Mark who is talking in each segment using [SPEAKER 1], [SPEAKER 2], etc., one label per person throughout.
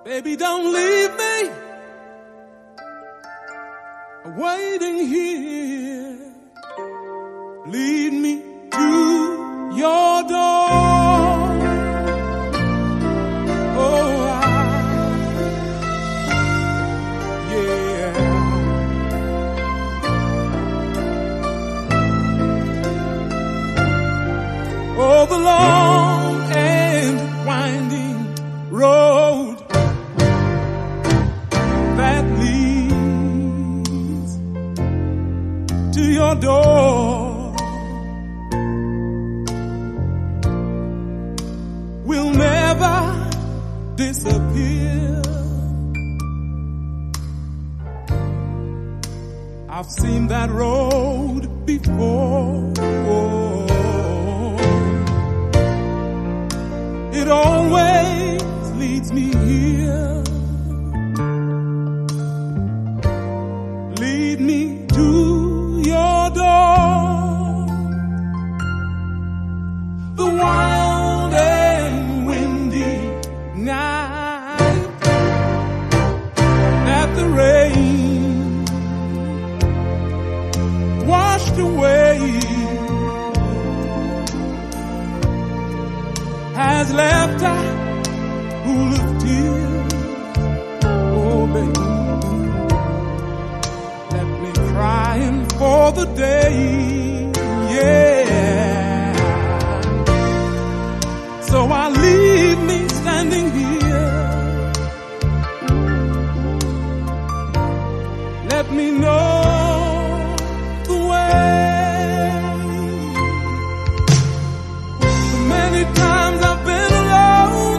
[SPEAKER 1] Baby, don't leave me waiting here. Lead me to your door. Oh, yeah. Oh, the long and winding road that leads to your door will never disappear. I've seen that road before. It always leads me here. Lead me to your door. The wild and windy night that the rain washed away has left a pool of tears. Oh, baby, left me crying for the day. Yeah. So I leave me standing here. Let me know the way. So many times I've been alone.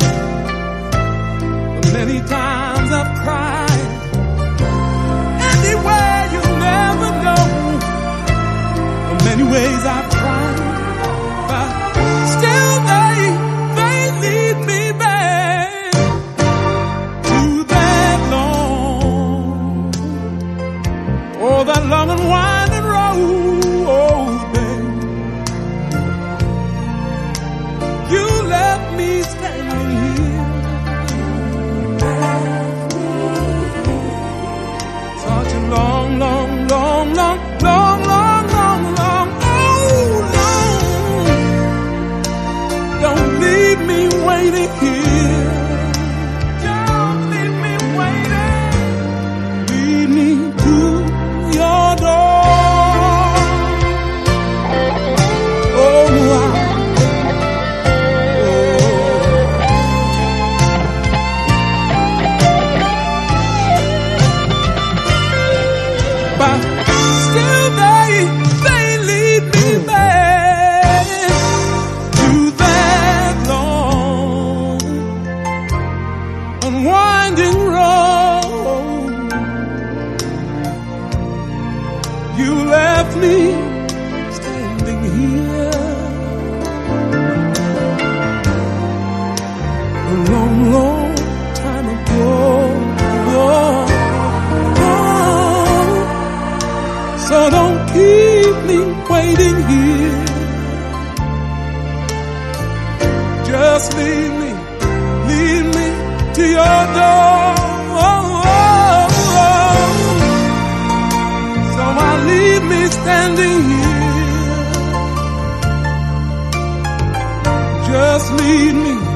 [SPEAKER 1] Many times I've cried. Anywhere you never know. Many ways I've tried, but still they lead me back to that long, oh, that long and winding road, babe. You left me standing here. Such a long, long, long, long, long, long, long, long, oh, long. Don't leave me waiting here. Don't leave me waiting. Lead me to your door. Oh, but still they lead me back to that long unwinding road. You left me standing here a long, long time ago. So don't keep me waiting here. Just lead me to your door. So I leave me standing here. Just lead me